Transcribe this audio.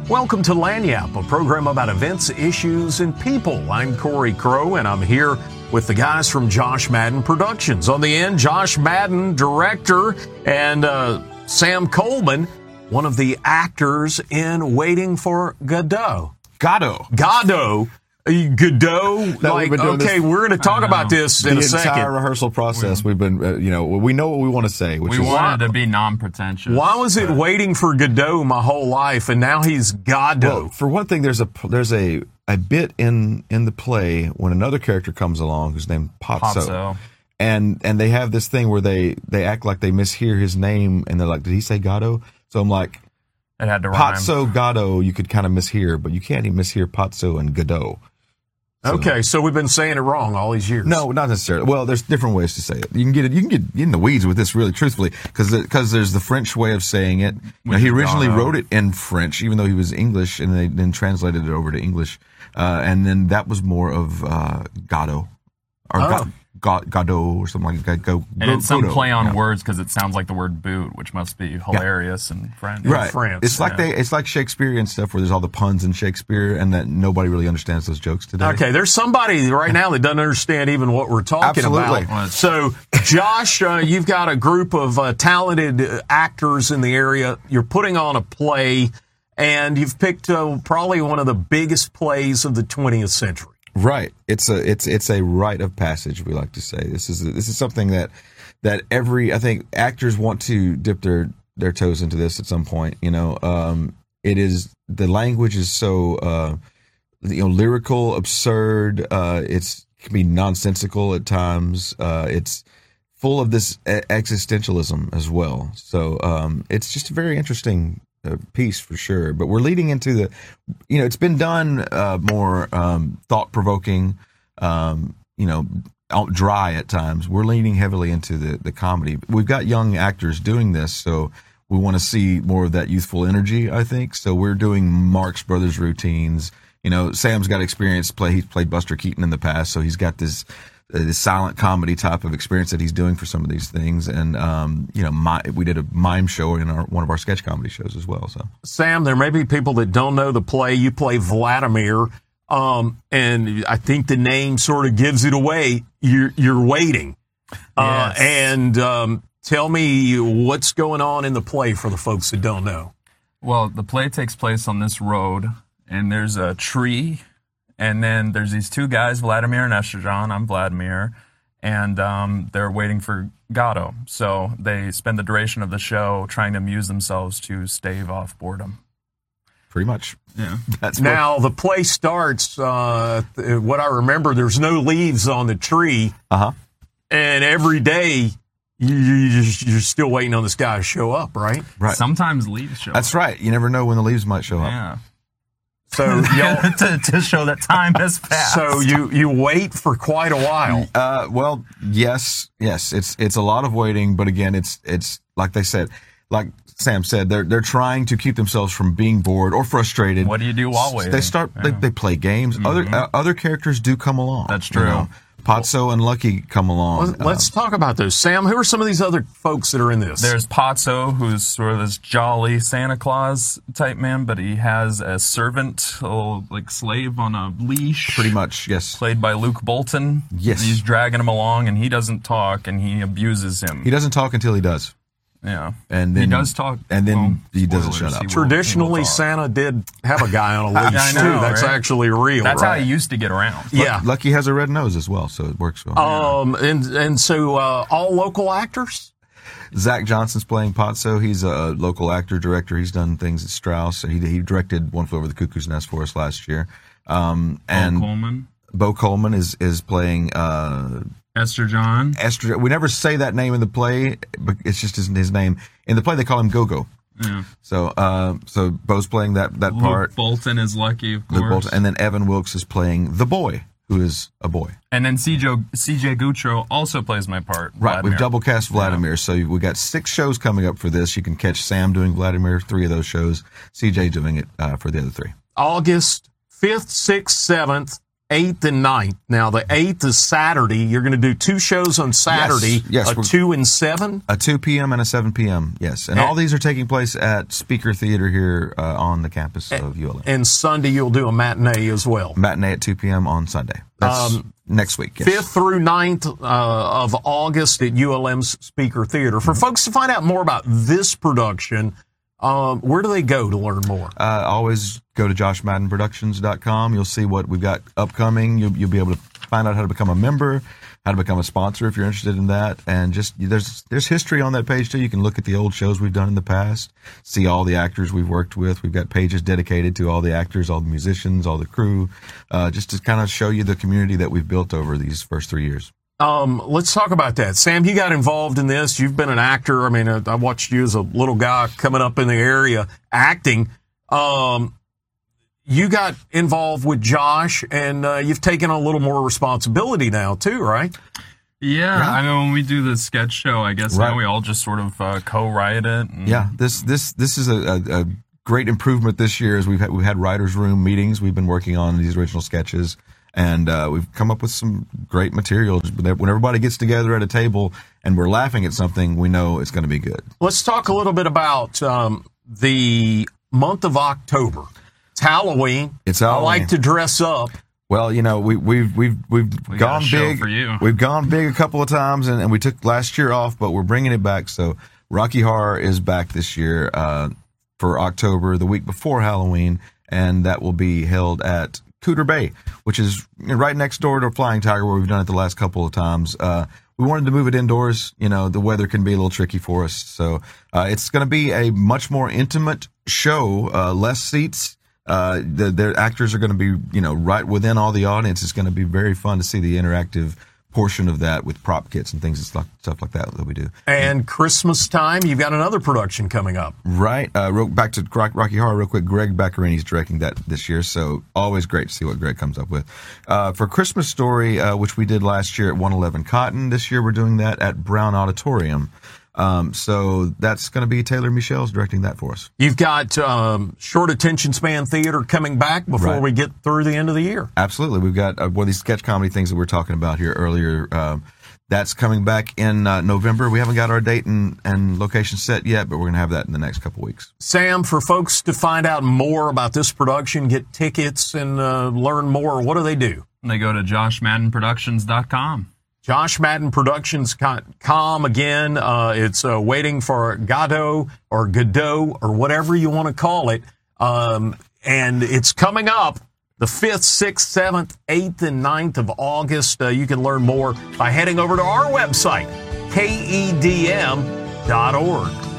Welcome to Lagniappe, a program about events, issues, and people. I'm Corey Crow, and I'm here with the guys from Josh Madden Productions. On the end, Josh Madden, director, and Sam Coleman, one of the actors in Waiting for Godot. Godot. Godot. Like, okay, we're going to talk about this in a second. The entire rehearsal process, we've been, we know what we want to say. We wanted to be non-pretentious. Why was it Waiting for Godot my whole life, and now he's Godot? Well, for one thing, there's a bit in the play when another character comes along who's named Pazzo. And they have this thing where they act like they mishear his name, and they're like, did he say Godot? So I'm like, it had to rhyme. Pazzo, Godot, you could kind of mishear, but you can't even mishear Pazzo and Godot. Okay, so we've been saying it wrong all these years. No, not necessarily. Well, there's different ways to say it. You can get in the weeds with this really truthfully, because there's the French way of saying it. Now, he originally wrote it in French, even though he was English, and they then translated it over to English. And then that was more of Godot. Or Godot or something like that. And it's some play on words because it sounds like the word boot, which must be hilarious in French. Right. In France. It's like it's like Shakespearean stuff where there's all the puns in Shakespeare and that nobody really understands those jokes today. Okay, there's somebody right now that doesn't understand even what we're talking about. So, Josh, you've got a group of talented actors in the area. You're putting on a play, and you've picked probably one of the biggest plays of the 20th century. Right. It's a rite of passage, we like to say. This is something that I think actors want to dip their toes into this at some point. It is, the language is so lyrical, absurd. It can be nonsensical at times. It's full of this existentialism as well. So it's just a very interesting piece for sure, but we're leading into it's been done more thought-provoking, dry at times. We're leaning heavily into the comedy. We've got young actors doing this, so we want to see more of that youthful energy, I think. So we're doing Marx Brothers routines. Sam's got experience he's played Buster Keaton in the past, so he's got this silent comedy type of experience that he's doing for some of these things. And, we did a mime show in one of our sketch comedy shows as well. So, Sam, there may be people that don't know the play. You play Vladimir. And I think the name sort of gives it away. You're waiting. Yes. And tell me what's going on in the play for the folks that don't know. Well, the play takes place on this road, and there's a tree. And then there's these two guys, Vladimir and Eshterjan. I'm Vladimir. And they're waiting for Godot. So they spend the duration of the show trying to amuse themselves to stave off boredom. Pretty much. Yeah. Now, the play starts, what I remember, there's no leaves on the tree. Uh-huh. And every day, you're still waiting on this guy to show up, right? Right. Sometimes leaves show up. That's right. You never know when the leaves might show up. Yeah. So to show that time has passed. So you wait for quite a while. Well, yes. It's a lot of waiting, but again, it's like they said, like Sam said, they're trying to keep themselves from being bored or frustrated. What do you do while waiting? They play games. Mm-hmm. Other characters do come along. That's true. Pazzo and Lucky come along. Let's talk about those. Sam, who are some of these other folks that are in this? There's Pazzo, who's sort of this jolly Santa Claus type man, but he has a servant, slave on a leash. Pretty much, yes. Played by Luke Bolton. Yes. He's dragging him along, and he doesn't talk, and he abuses him. He doesn't talk until he does. Yeah. And then he does talk. And then he doesn't shut up. Traditionally, Santa did have a guy on a leash, too. That's actually real. That's how he used to get around. Yeah. Lucky has a red nose as well, so it works well. And so all local actors? Zach Johnson's playing Pazzo. He's a local actor, director. He's done things at Strauss. He directed One Flew Over the Cuckoo's Nest for us last year. Bo Coleman is playing Eshterjan. We never say that name in the play, but it's just his name. In the play, they call him Go-Go. Yeah. So Bo's playing that part. Luke Bolton is Lucky, of course. And then Evan Wilkes is playing the boy, who is a boy. And then CJ Gutro also plays my part. Right, Vladimir. we've double cast Vladimir. Yeah. So we got 6 shows coming up for this. You can catch Sam doing Vladimir, 3 of those shows. CJ doing it for the other 3. August 5th, 6th, 7th. 8th and 9th. Now, the 8th is Saturday. You're going to do 2 shows on Saturday, Yes, a 2 and 7? A 2 p.m. and a 7 p.m., yes. And all these are taking place at Speaker Theater here on the campus of ULM. And Sunday, you'll do a matinee as well. Matinee at 2 p.m. on Sunday. That's next week. Yes. 5th through 9th of August at ULM's Speaker Theater. For folks to find out more about this production, where do they go to learn more? Always go to joshmaddenproductions.com. You'll see what we've got upcoming. You'll be able to find out how to become a member, how to become a sponsor if you're interested in that. And just there's history on that page too. You can look at the old shows we've done in the past, see all the actors we've worked with. We've got pages dedicated to all the actors, all the musicians, all the crew, just to kind of show you the community that we've built over these first 3 years. Let's talk about that. Sam, you got involved in this. You've been an actor. I mean, I watched you as a little guy coming up in the area acting. You got involved with Josh, and you've taken a little more responsibility now, too, right? Yeah. I mean, when we do the sketch show, I guess now we all just sort of co-write it. Yeah, this is a great improvement this year. As we've had writers' room meetings. We've been working on these original sketches. And we've come up with some great material. When everybody gets together at a table and we're laughing at something, we know it's going to be good. Let's talk a little bit about the month of October. It's Halloween. I like to dress up. Well, you know, we've gone big. For you. We've gone big a couple of times, and we took last year off, but we're bringing it back. So Rocky Horror is back this year for October, the week before Halloween, and that will be held at Cooter Bay, which is right next door to Flying Tiger, where we've done it the last couple of times. We wanted to move it indoors. You know, the weather can be a little tricky for us. So it's going to be a much more intimate show, less seats. The actors are going to be, you know, right within all the audience. It's going to be very fun to see the interactive portion of that with prop kits and things and stuff like that we do. And Christmas time, you've got another production coming up. Right. Back to Rocky Horror real quick. Greg Baccarini's directing that this year, so always great to see what Greg comes up with. For Christmas Story, which we did last year at 111 Cotton, this year we're doing that at Brown Auditorium. So that's going to be Taylor Michelle's directing that for us. You've got short attention span theater coming back before we get through the end of the year. Absolutely. We've got one of these sketch comedy things that we were talking about here earlier. That's coming back in November. We haven't got our date and location set yet, but we're going to have that in the next couple weeks. Sam, for folks to find out more about this production, get tickets, and learn more, what do they do? They go to joshmaddenproductions.com. joshmaddenproductions.com. Again, it's waiting for Godot or Godot or whatever you want to call it. And it's coming up the 5th, 6th, 7th, 8th, and 9th of August. You can learn more by heading over to our website, KEDM.org.